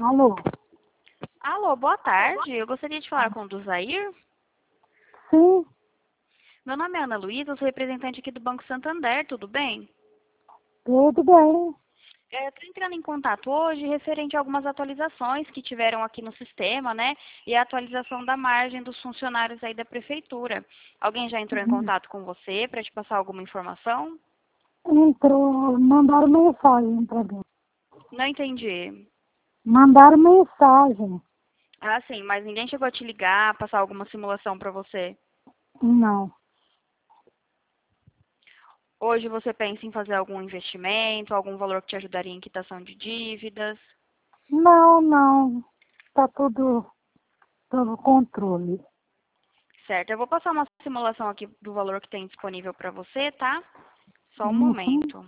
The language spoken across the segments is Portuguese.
Alô? Alô, boa tarde. Eu gostaria de falar com o Duzair. Sim, Meu nome é Ana Luísa, eu sou representante aqui do Banco Santander, tudo bem? tudo bem. Eu estou entrando em contato hoje referente a algumas atualizações que tiveram aqui no sistema, né? E a atualização da margem dos funcionários aí da prefeitura. Alguém já entrou em contato com você para te passar alguma informação? Mandaram mensagem pra mim. Não entendi. Mandaram mensagem. Ah, sim, mas ninguém chegou a te ligar, passar alguma simulação para você. Não. Hoje você pensa em fazer algum investimento, algum valor que te ajudaria em quitação de dívidas? Não, não. Tá tudo sob controle. Certo, eu vou passar uma simulação aqui do valor que tem disponível para você, tá? Só um Uhum. momento.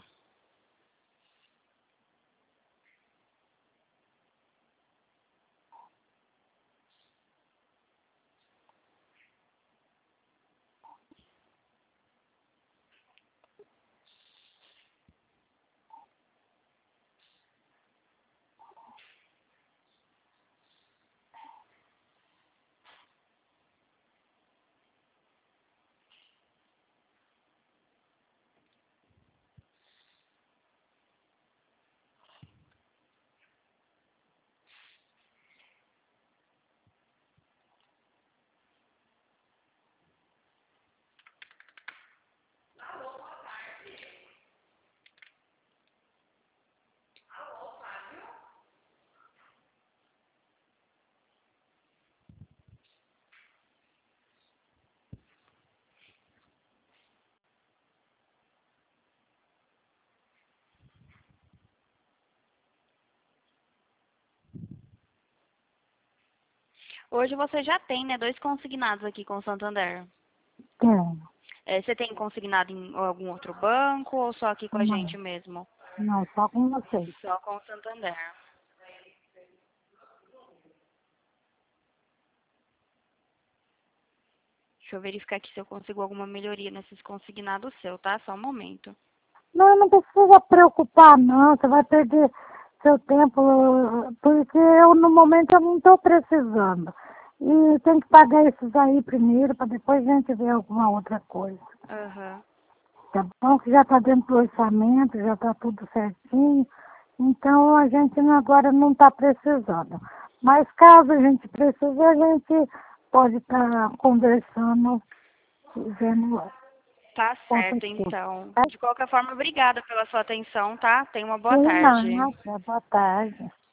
Hoje você já tem, né, dois consignados aqui com o Santander. Tenho. Você tem consignado em algum outro banco ou só aqui com a Não, gente mesmo? não, só com vocês. Só com o Santander. Deixa eu verificar aqui se eu consigo alguma melhoria nesses consignados seu, tá? Só um momento. Não, não precisa preocupar, não. Você vai perder seu tempo, porque eu, no momento, eu não estou precisando. E tem que pagar esses aí primeiro, para depois a gente ver alguma outra coisa. Aham. Tá bom? Que já está dentro do orçamento, já está tudo certinho. Então a gente agora não está precisando. Mas caso a gente precise, a gente pode estar conversando e vendo Tá qualquer certo, coisa. então. Tá? De qualquer forma, obrigada pela sua atenção, tá? Tenha uma boa Sim, tarde. não, boa tarde.